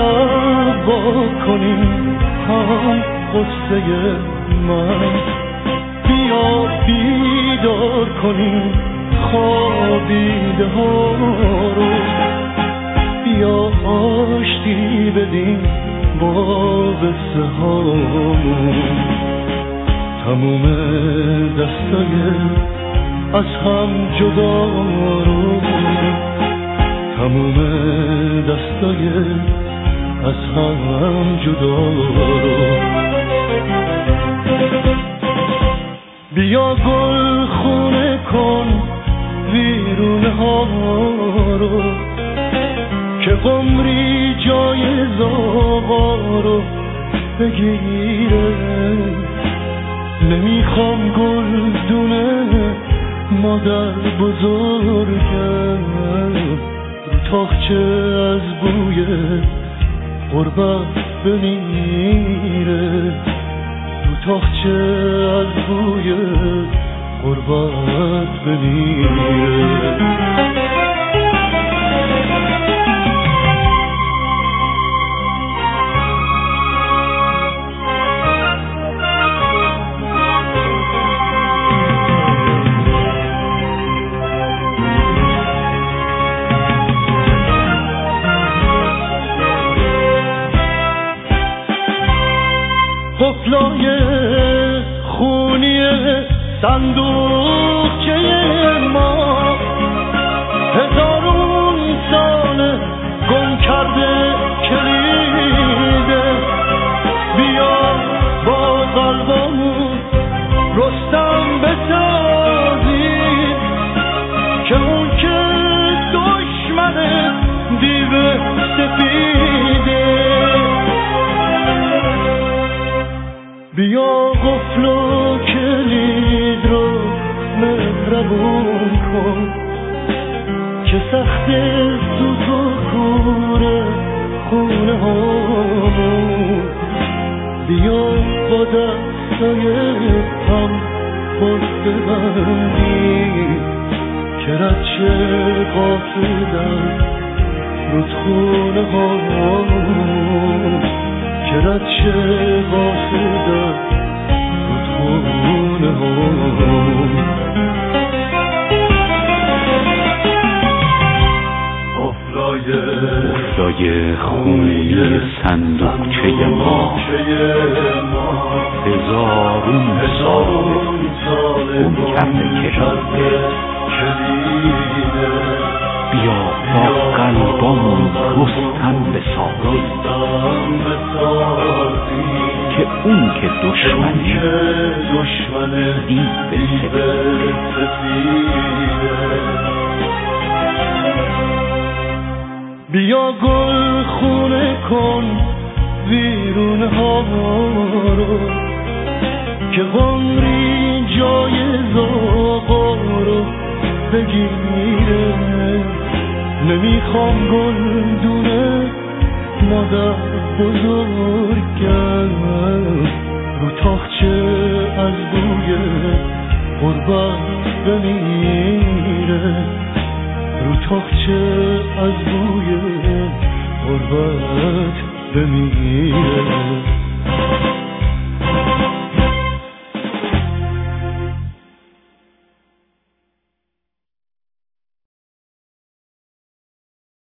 با کنیم هم قصه من، بیا بیدار کنیم خوابیده ها رو، بیا آشتی بدیم با قصه هامون. تموم دستای از هم جدا رو، تموم دستای از هم جدا رو. بیا گل خونه کن ویرونه ها رو، که قمری جای زاغا رو بگیره. نمیخوام گلدونه مادر بزرگم رو تاخچه از بوی غربت بمیره، رو تاخچه از بوی غربت بمیره. قفلای خونی صندوقچه ما هزارون سال گم کرده کلیده. بیا با قلبمون رستم بسازیم که اون که دشمن دیو سفیده. بیا قفل و کلید رو مهربون کن که سخت سوز و کوره خونه هامون. بیا با دستای هم خود ببندیم که رچه قاصدن رودخونه هامون، که رچه قاصدن رودخونه هامون. قفلای خونی صندوقچه ما هزارون سال گم کرده کلیده. بیا با قلبامون رستم بسازیم که اون که دشمن دیو سفیده. بیا گل خونه کن ویرونه ها رو، که قمری جای زاغا رو بگیره. نمیخوام گلدونه مادر بزرگم رو تاخچه از بوی غربت بمیره، رو تاخچه از بوی غربت بمیره.